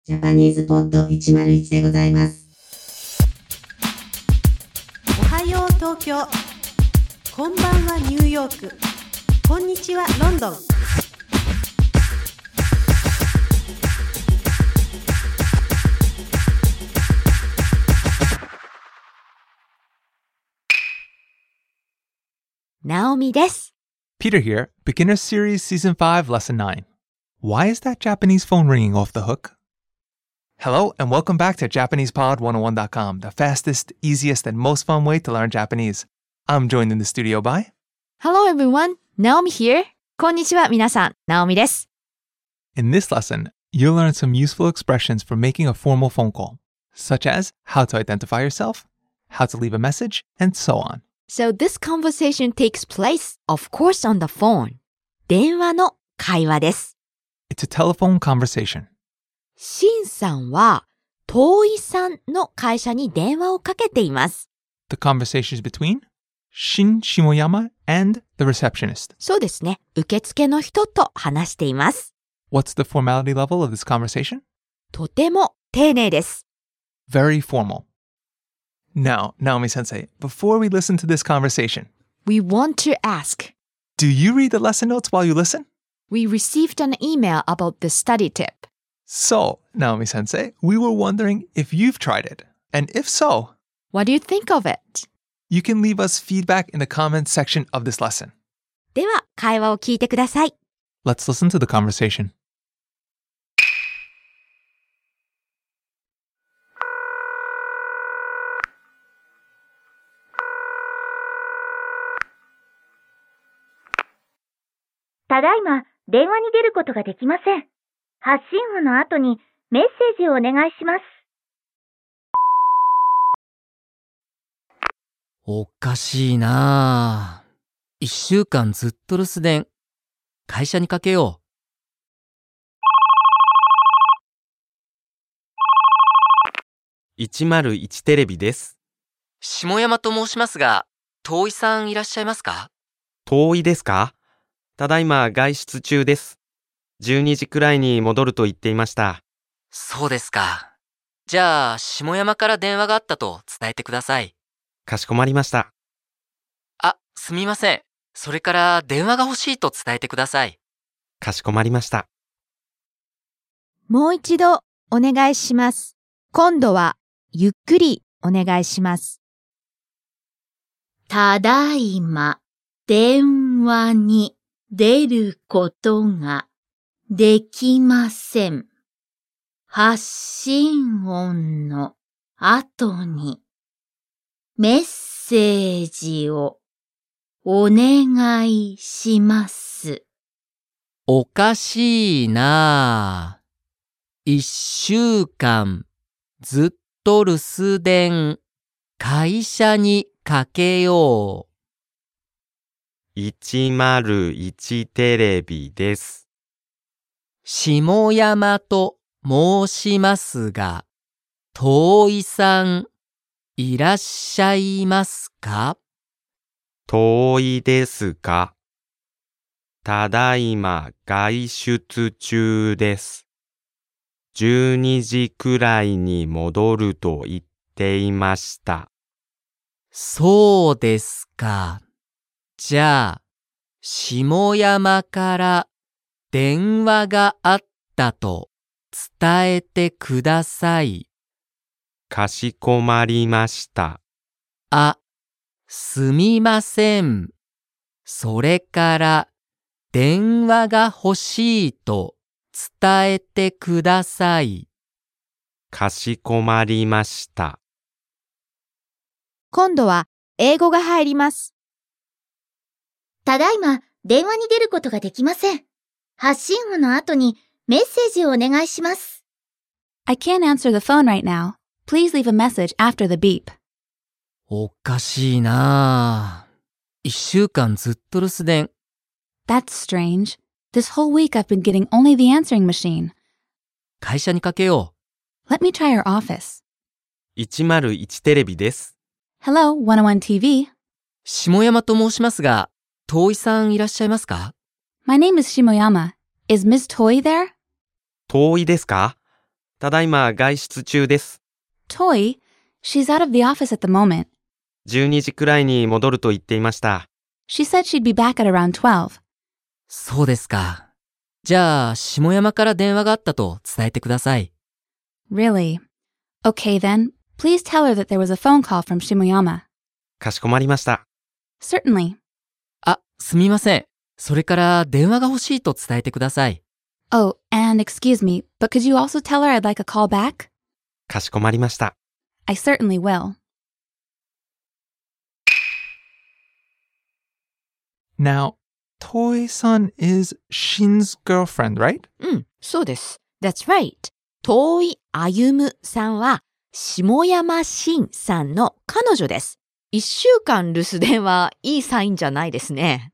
ジャパニーズポッド101でございます。 おはよう東京、こんばんはニューヨーク、こんにちはロンドン。 ナオミです。 Peter here, Beginner Series Season 5, Lesson 9. Why is that Japanese phone ringing off the hook? Hello, and welcome back to JapanesePod101.com, the fastest, easiest, and most fun way to learn Japanese. I'm joined in the studio by... Hello everyone, Naomi here. こんにちは皆さん、ナオミです。 In this lesson, you'll learn some useful expressions for making a formal phone call, such as how to identify yourself, how to leave a message, and so on. So this conversation takes place, of course, on the phone. 電話の会話です。 It's a telephone conversation. シンさんは、遠いさんの会社に電話をかけています。 The conversation is between Shin Shimoyama and the receptionist. そうですね。受付の人と話しています。 What's the formality level of this conversation? とても丁寧です。 Very formal. Now, Naomi-sensei, before we listen to this conversation, We want to ask. do you read the lesson notes while you listen? We received an email about the study tip. So, Naomi-sensei, we were wondering if you've tried it. And if so, What do you think of it? you can leave us feedback in the comments section of this lesson. では、会話を聞いてください。 Let's listen to the conversation. ただいま電話に出ることができません。発信音の後にメッセージをお願いします。 おかしいなぁ。1週間ずっと留守電。会社にかけよう。101テレビです。 下山と申しますが、遠井さんいらっしゃいますか？ 遠いですか？ただいま外出中です。12時くらいに戻ると言っていました。 そうですか。じゃあ、下山から電話があったと伝えてください。 かしこまりました。 あ、すみません。それから電話が欲しいと伝えてください。 かしこまりました。 もう一度お願いします。今度はゆっくりお願いします。 ただいま電話に出ることができません。発信音の後にメッセージをお願いします。 おかしいなぁ。1週間ずっと留守電。会社にかけよう。 101テレビです。 下山と申しますが、遠井さんいらっしゃいますか？ 遠いですか？ただいま外出中です。12時くらいに戻ると言っていました。 そうですか。じゃあ、下山から電話があったと伝えてください。 かしこまりました。 あ、すみません。それから電話が欲しいと伝えてください。 かしこまりました。 今度は英語が入ります。 ただいま電話に出ることができません。発信音の後にメッセージをお願いします。 I can't answer the phone right now. Please leave a message after the beep. おかしいなぁ。1週間ずっと留守電。 That's strange. This whole week I've been getting only the answering machine. 会社にかけよう。Let me try your office. 101テレビです。 Hello, 101 TV. 下山と申しますが、遠井さんいらっしゃいますか？ My name is Shimoyama. Is Ms. Toy there? 遠いですか？ ただいま外出中です。 Toy, she's out of the office at the moment. 12時くらいに戻ると言っていました。 She said she'd be back at around 12. そうですか。じゃあ、下山から電話があったと伝えてください。 Really? Okay then, please tell her that there was a phone call from Shimoyama. かしこまりました。 Certainly. あ、すみません。それから電話が欲しいと伝えてください。 Oh, and excuse me, but could you also tell her I'd like a call back? かしこまりました。 I certainly will. Now, Toy-san is Shin's girlfriend, right? そうです。That's right. 遠いあゆむさんは下山慎さんの彼女です。1週間留守電はいいサインじゃないですね。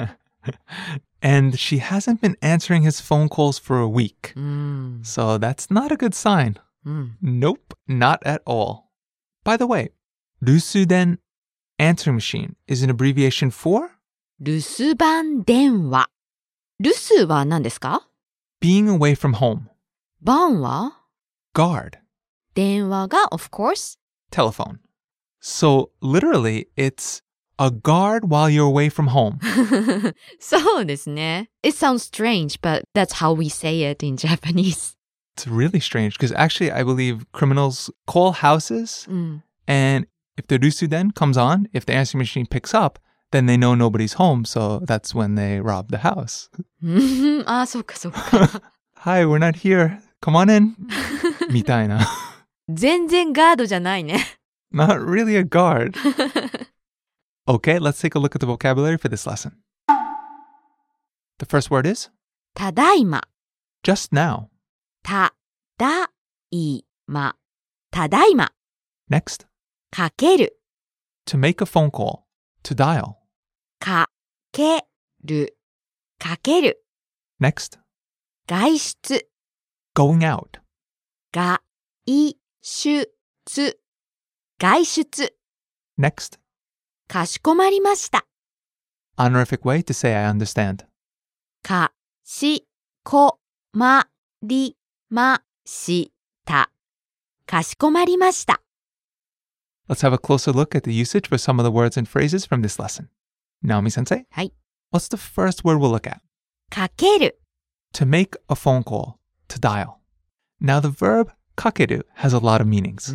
And she hasn't been answering his phone calls for a week. So that's not a good sign. Nope, not at all. By the way, 留守電 answering machine is an abbreviation for? 留守番電話。留守は何ですか？ Being away from home. 番は Guard. 電話が of course. Telephone. So literally, it's a guard while you're away from home. そうですね。It sounds strange, but that's how we say it in Japanese. It's really strange because actually I believe criminals call houses and if the rusuden comes on, if the answering machine picks up, then they know nobody's home, so that's when they rob the house. あ、そうかそうか。 Hi, we're not here. Come on in. みたいな。 全然ガードじゃないね。 Not really a guard. Okay, let's take a look at the vocabulary for this lesson. The first word is ただいま。 just now. ただいま。ただいま。 Next, かける。 to make a phone call, to dial. かける。かける。 Next, 外出。 going out. 外出。外出。 Next, かしこまりました。 honorific way to say I understand. かしこまりました。かしこまりました。 Let's have a closer look at the usage for some of the words and phrases from this lesson. Naomi-sensei? はい。 What's the first word we'll look at? かける。 To make a phone call, to dial. Now the verb kakeru has a lot of meanings.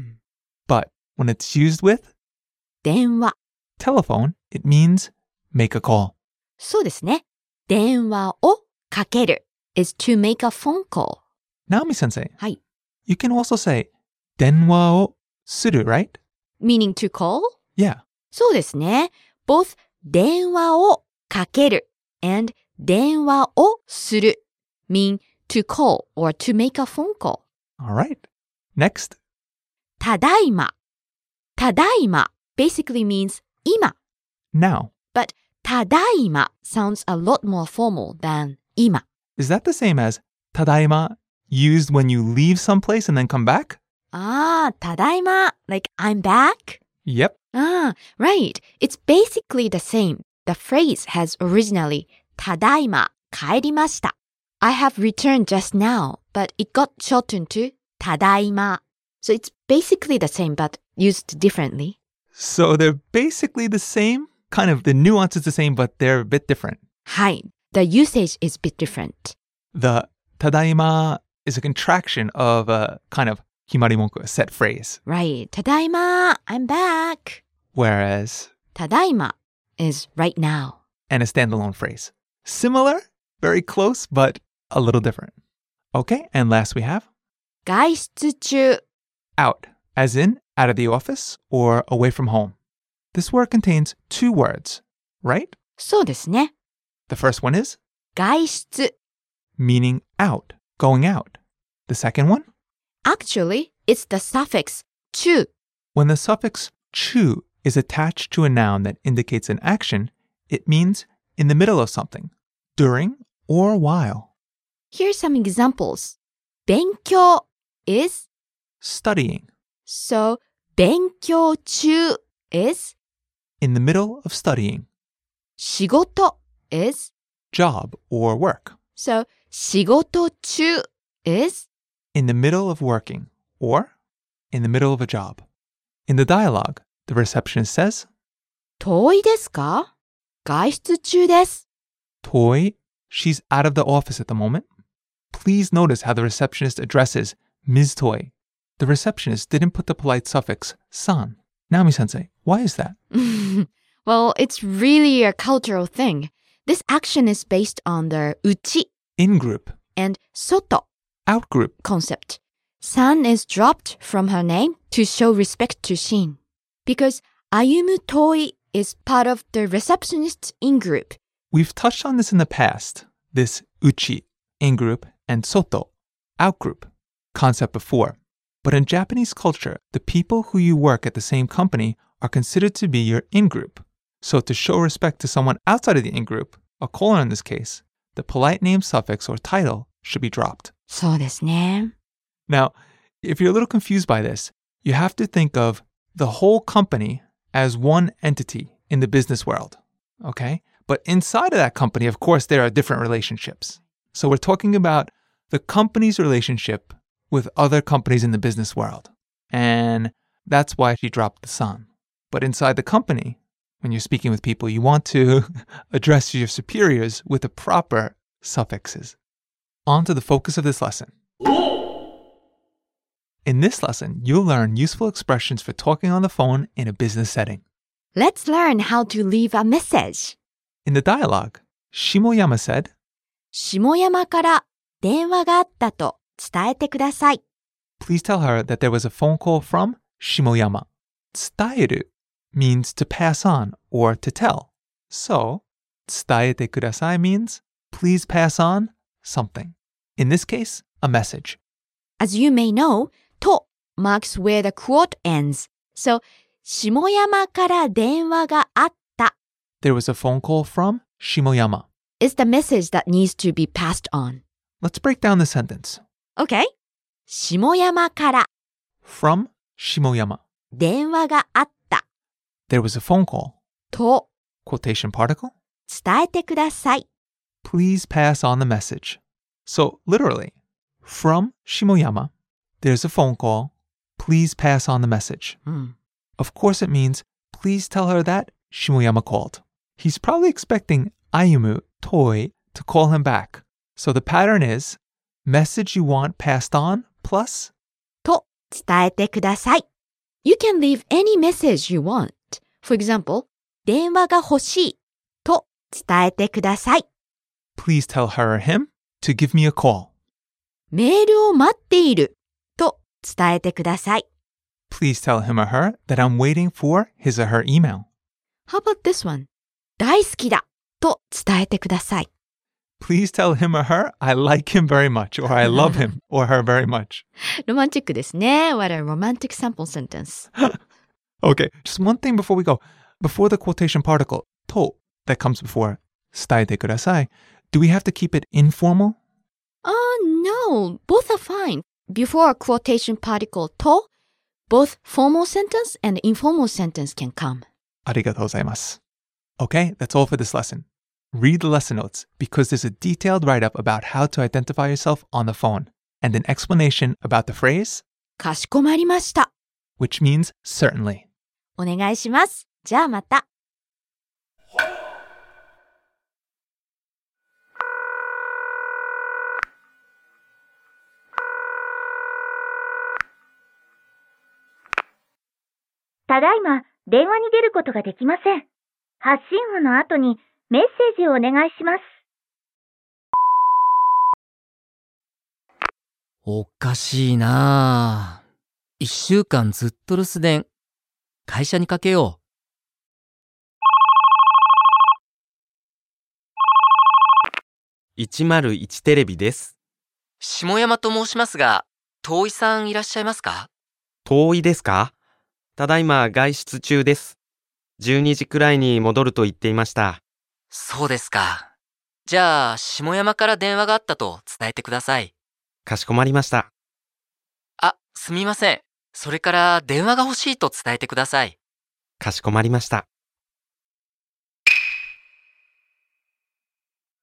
But when it's used with 電話。 telephone, it means make a call. そうですね。電話をかける is to make a phone call. Naomi-sensei, はい。 you can also say 電話をする, right? meaning to call? Yeah. そうですね。both 電話をかける and 電話をする mean to call or to make a phone call. All right. Next, ただいま。ただいま basically means 今。 now. But ただいま sounds a lot more formal than 今。 Is that the same as ただいま used when you leave someplace and then come back? ああ、ただいま like I'm back? Yep. Ah, right. It's basically the same. The phrase has originally ただいま帰りました。I have returned just now, but it got shortened to ただいま。So it's basically the same but used differently. So they're basically the same. Kind of the nuance is the same, but they're a bit different. はい。The usage is a bit different. The ただいま is a contraction of a kind of himarimonku, a set phrase. Right. ただいま I'm back. Whereas ただいま is right now. and a standalone phrase. Similar, very close, but a little different. Okay, and last we have 外出中。 out, as in out of the office or away from home. This word contains two words, right? そうですね。 The first one is 外出。 meaning out, going out. The second one? Actually, it's the suffix 中。 When the suffix chu is attached to a noun that indicates an action, it means in the middle of something, during or while. Here's some examples. 勉強 is Studying, so 勉強中 is in the middle of studying. 仕事 is Job or work. so 仕事中 is in the middle of working or in the middle of a job. In the dialogue, the receptionist says, 遠いですか？外出中です。 Toy, she's out of the office at the moment. Please notice how the receptionist addresses Ms. Toy. The receptionist didn't put the polite suffix san. Naomi-sensei, why is that? Well, it's really a cultural thing. This action is based on the uchi In-group, and soto out-group. concept. San is dropped from her name to show respect to Shin. Because Ayumu Toi is part of the receptionist's in-group. We've touched on this in the past, this uchi, in-group, and soto, out-group, concept before. But in Japanese culture, the people who you work at the same company are considered to be your in-group. So to show respect to someone outside of the in-group, a colon in this case, the polite name suffix or title should be dropped. そうですね。 Now, if you're a little confused by this, you have to think of the whole company as one entity in the business world, okay? But inside of that company, of course, there are different relationships. So we're talking about the company's relationship with other companies in the business world. And that's why she dropped the san. But inside the company, when you're speaking with people, you want to address your superiors with the proper suffixes. On to the focus of this lesson. In this lesson, you'll learn useful expressions for talking on the phone in a business setting. Let's learn how to leave a message. In the dialogue, Shimoyama said, 下山から電話があったと伝えてください。 Please tell her that there was a phone call from Shimoyama. Tsudaeru means to pass on or to tell. So, 伝えてください means please pass on something. In this case, a message. As you may know, と marks where the quote ends. So, 下山から電話があった There was a phone call from Shimoyama. is the message that needs to be passed on. Let's break down the sentence. Okay? 下山から From Shimoyama. 電話があった There was a phone call. と Quotation particle. 伝えてください。 Please pass on the message. So, literally, from Shimoyama, there's a phone call. Please pass on the message. Of course, it means please tell her that Shimoyama called. He's probably expecting Ayumu Toi to call him back. So the pattern is message you want passed on plus と伝えてください。You can leave any message you want. For example, 電話が欲しいと伝えてください。 please tell her or him to give me a call. メールを待っていると伝えてください。 Please tell him or her that I'm waiting for his or her email. How about this one? 大好きだと伝えてください。 Please tell him or her I like him very much or I love him or her very much. ロマンチックですね。What a romantic sample sentence. Okay, just one thing before we go. Before the quotation particle, to, that comes before 伝えてください, do we have to keep it informal? No, both are fine. Before a quotation particle と, both formal sentence and informal sentence can come. ありがとうございます. Okay, that's all for this lesson. Read the lesson notes because there's a detailed write-up about how to identify yourself on the phone and an explanation about the phrase, かしこまりました。 which means certainly. お願いします。じゃあまた。 ただいま電話に出ることができません。発信音の後にメッセージをお願いします。 おかしいなあ。1週間ずっと留守電。会社にかけよう。101テレビです。 下山と申しますが、遠井さんいらっしゃいますか？ 遠いですか？ただいま外出中です。12時くらいに戻ると言っていました。 そうですか。じゃあ、下山から電話があったと伝えてください。 かしこまりました。 あ、すみません。それから電話が欲しいと伝えてください。 かしこまりました。